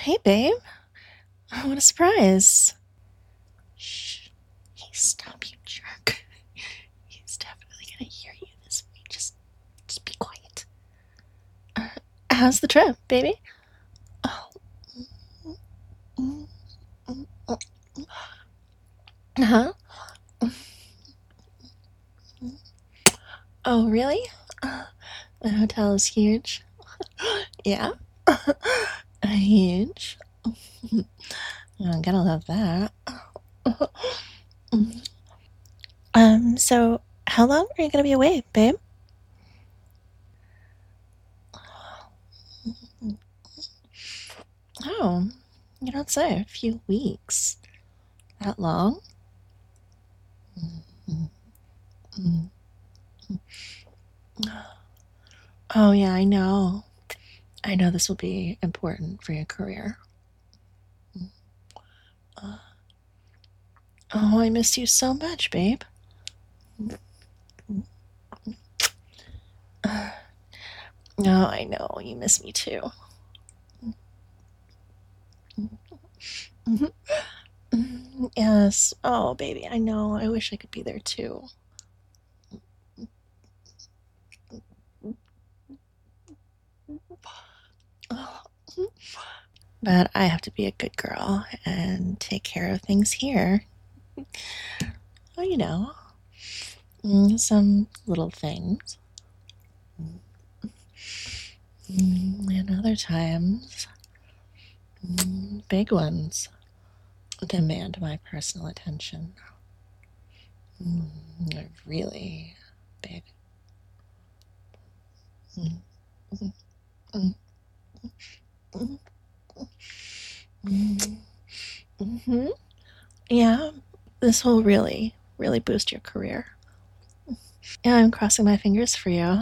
Hey, babe. What a surprise. Shh. Hey, stop, you jerk. He's definitely gonna hear you this way. Just be quiet. How's the trip, baby? Oh. Huh? Oh, really? The hotel is huge. Yeah? Huge. I'm gonna love that. So how long are you gonna be away, babe? Oh, you don't say. A few weeks. That long? Oh, yeah, I know. I know this will be important for your career. Oh, I miss you so much, babe. Oh, I know. You miss me too. Yes. Oh, baby, I know. I wish I could be there too. But I have to be a good girl and take care of things here. Well, some little things. And other times, big ones demand my personal attention. They're really big. Mm-hmm. Yeah, this will really, really boost your career. Yeah, I'm crossing my fingers for you.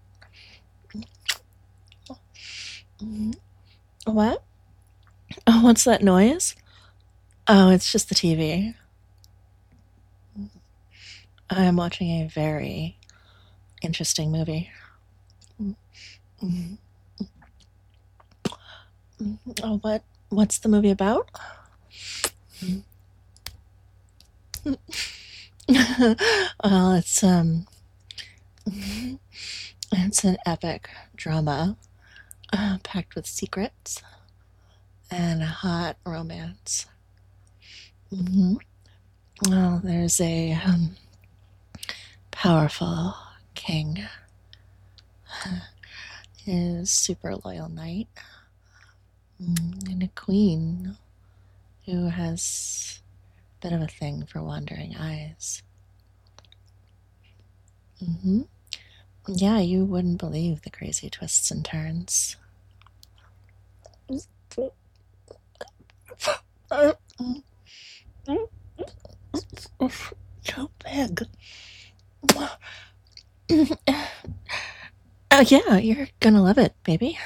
What? Oh, what's that noise? Oh, it's just the TV. I'm watching a very interesting movie. Oh, what's the movie about? Well, it's an epic drama packed with secrets and a hot romance. Mm-hmm. Well, there's a powerful king, his super loyal knight, and a queen who has a bit of a thing for wandering eyes. Mm-hmm. Yeah, you wouldn't believe the crazy twists and turns. So big. Oh yeah, you're gonna love it, baby.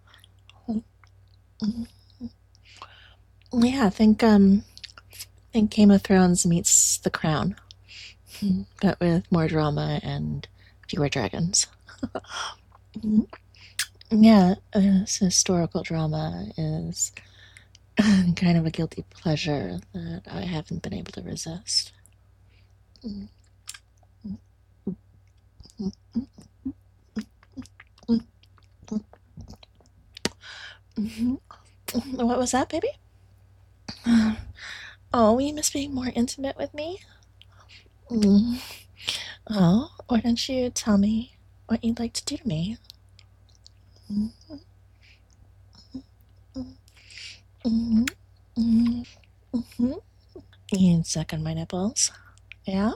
Yeah, think Game of Thrones meets The Crown, but with more drama and fewer dragons. Yeah, this historical drama is kind of a guilty pleasure that I haven't been able to resist. What was that, baby? Oh, you miss being more intimate with me? Mm. Oh, why don't you tell me what you'd like to do to me? You can suck on my nipples. Yeah?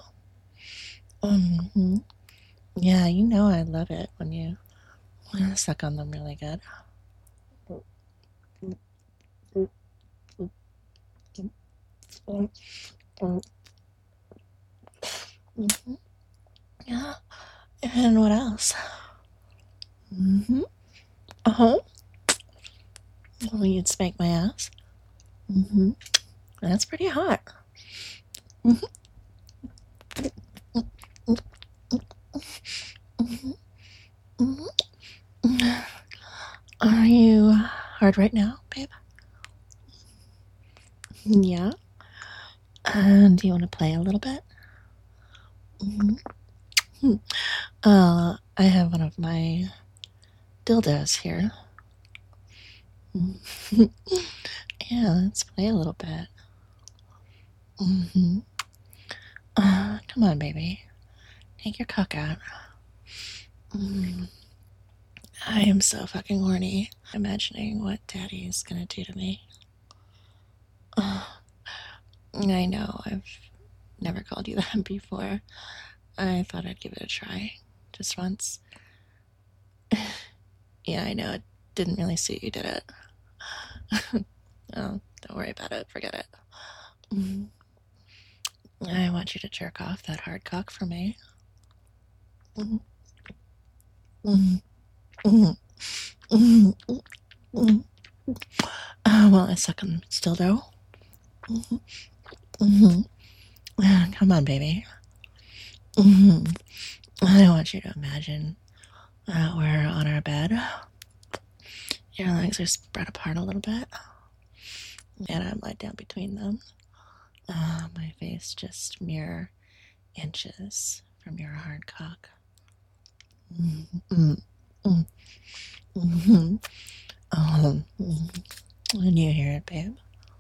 Yeah, you know I love it when you suck on them really good. Yeah. And what else? Oh, well, you'd spank my ass. That's pretty hot. Are you hard right now, babe? Yeah? Do you want to play a little bit? Mm-hmm. I have one of my dildos here. Yeah, let's play a little bit. Mm-hmm. Come on, baby. Take your cock out. I am so fucking horny. Imagining what daddy's gonna do to me. I know, I've never called you that before. I thought I'd give it a try. Just once. Yeah, I know, it didn't really suit you, did it? Oh, don't worry about it. Forget it. I want you to jerk off that hard cock for me. Well, I suck on still though. Come on, baby. I want you to imagine we're on our bed. Your legs are spread apart a little bit, and I'm laid down between them. My face just mere inches from your hard cock. When you hear it, babe.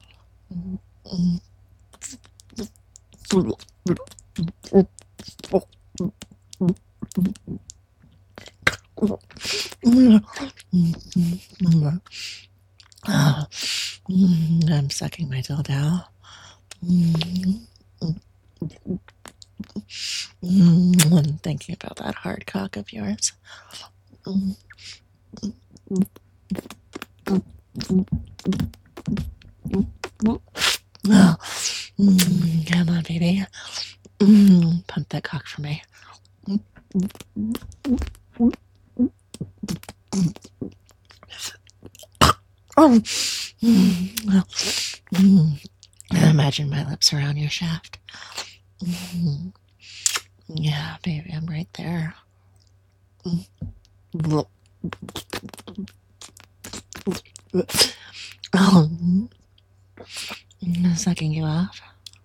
I'm sucking my dildo. I'm thinking about that hard cock of yours. Come on, baby. Pump that cock for me. Imagine my lips around your shaft. Yeah, baby, I'm right there. Sucking you off.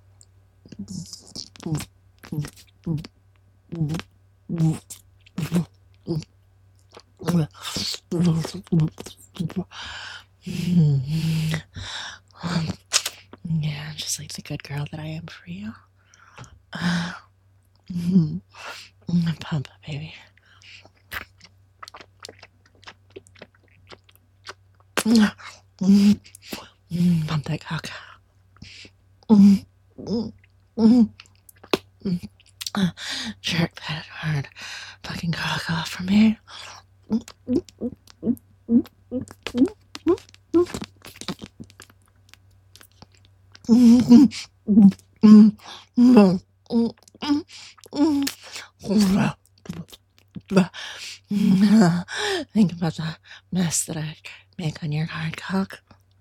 Yeah, just like the good girl that I am for you. Pump, baby. Pump that cock. Jerk that hard fucking cock off for me. Think about the mess that I make on your hard cock.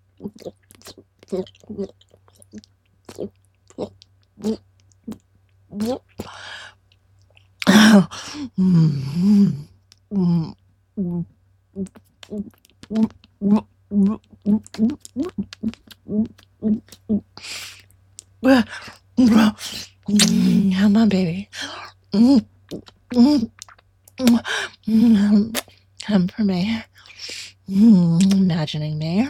Come on, baby. Come for me. Imagining me.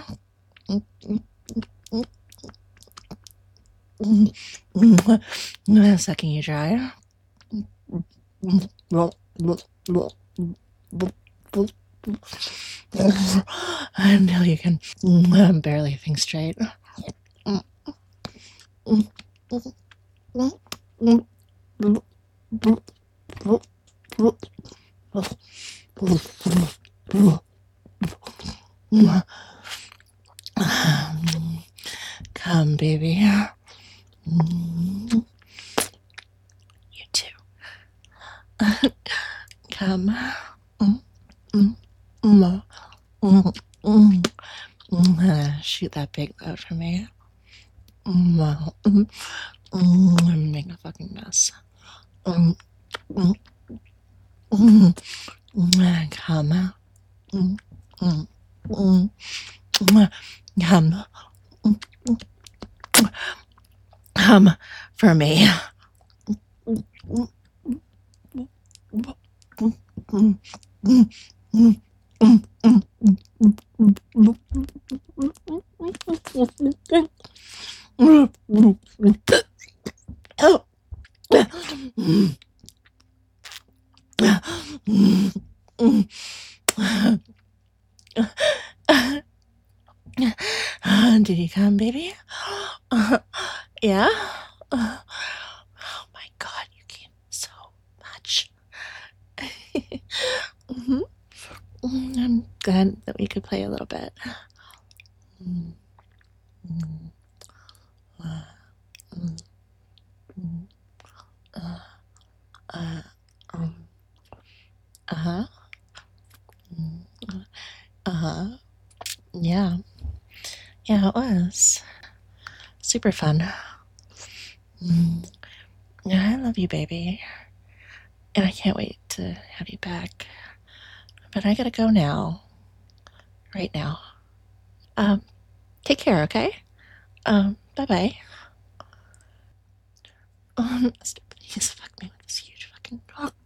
Sucking you dry. Until you can barely think straight. Come, baby. You too. Come. Shoot that big load for me. Make a fucking mess. Come. Come. Come. for me. Did you come, baby? Yeah? Oh my god, you came so much. Mhm. I'm glad that we could play a little bit. Uh-huh. Uh-huh. Yeah. Yeah, it was. Super fun. Yeah, I love you, baby. And I can't wait to have you back. But I gotta go now. Right now. Um, Take care, okay? Bye-bye. Stupid. He's fucked me with this huge fucking cock.